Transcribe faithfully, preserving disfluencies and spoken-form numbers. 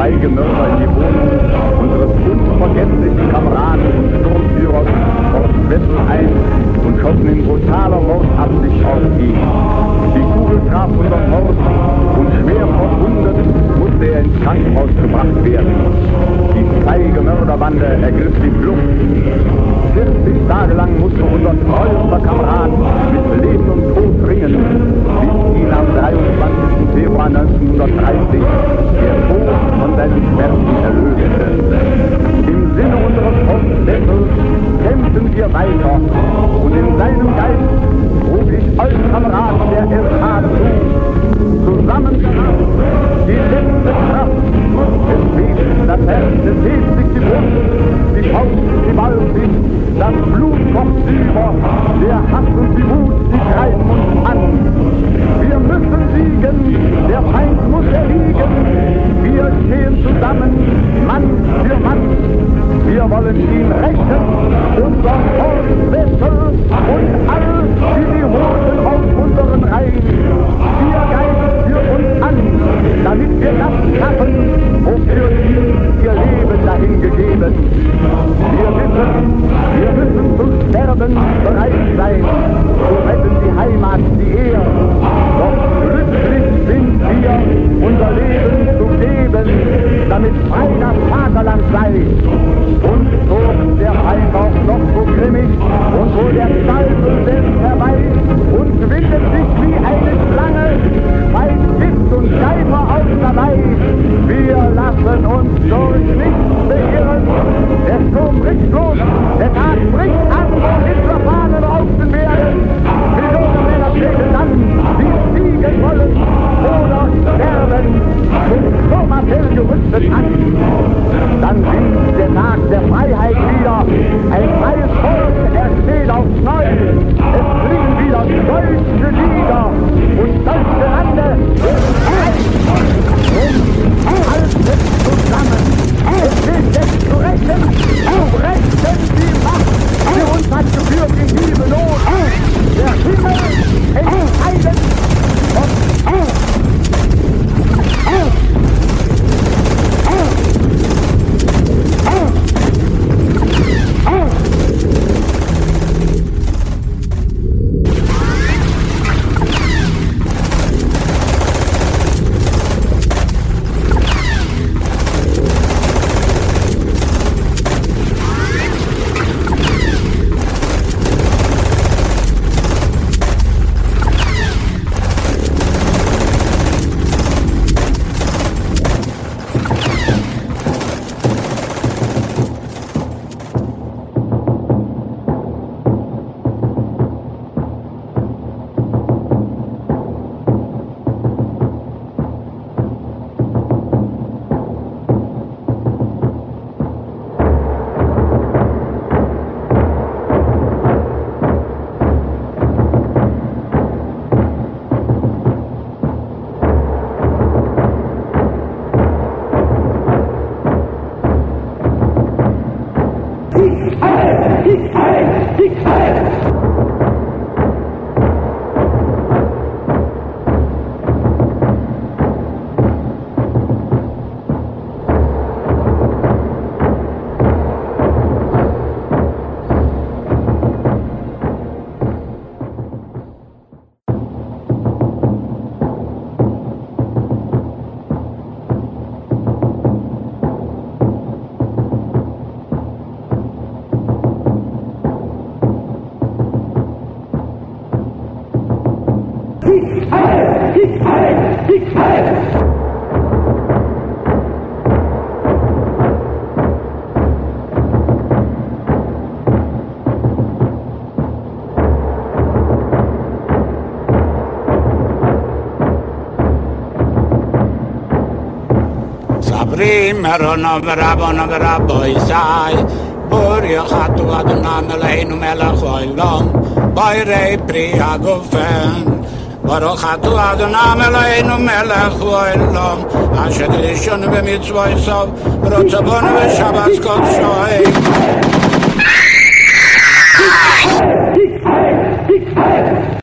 feige Mörder in die Wohnung unseres unvergesslichen Kameraden und Sturmführers Horst Wessel ein und schossen in brutaler Mordabsicht auf ihn. Die Kugel traf unseren Horst und schwer verwundet musste er ins Krankenhaus gebracht werden. Die feige Mörderbande ergriff die Flucht. vierzig Tage lang musste unser treuester Kamerad mit Leben und Tod ringen, bis ihn am dreiundzwanzigsten Februar neunzehnhundertdreißig der Tod von seinen Schmerzen erlöste. Im Sinne unseres Horst Wessel kämpfen wir weiter und in seinem Geist ruf ich euch Kameraden der L H zu. Zusammengenommen die letzte Kraft des Wesens, das Herz, es hebt sich die Brust, die Faust, die Ball sich, das Blut kocht über, der Hass und die Wut, die greifen uns an. Wir müssen siegen, der Feind muss erliegen, wir stehen zusammen, Mann für Mann. Wir wollen ihn rächen, unser Horst Wessel und all, die die Hosen aus unseren Reihen. Wir greifen für uns an, damit wir das schaffen, wofür sie ihr Leben dahingegeben. Wir wissen, wir müssen zu sterben bereit sein, zu retten die Heimat, die Ehre. Doch glücklich sind wir, unser Leben zu geben, damit frei das Vaterland sei. Und zog der Feind auch noch so grimmig und wo der Teufel selbst herbei und windet sich wie eine Schlange, speit Gift und Geifer aus dabei. Wir lassen uns durch nichts beirren, der Sturm bricht los, der Tag bricht an, wo Hitlerfahnen raufen werden. Millionen Männer treten an, die siegen wollen oder sterben, zum Sturmappell gerüstet an. Dann winkt der Tag der Freiheit wieder, ein freies Volk ersteht aufs Neue. Es klingen wieder deutsche Lieder und deutsche Lande wird frei. Und alles ist zusammen. Es gilt jetzt zu rächen, zu rächen die Macht, die uns hat geführt in diese Not. Der Himmel entscheidet und Merona Rabona Raboy Sai Buri Khatu Adonam Eloheinu Melech Olam Bayrei Pri Hagofen Baruch Khatu Adonam Eloheinu Melech Olam Asher Rishon B'mitzvot Sov Rotzabon V'Shabbat Kodshoy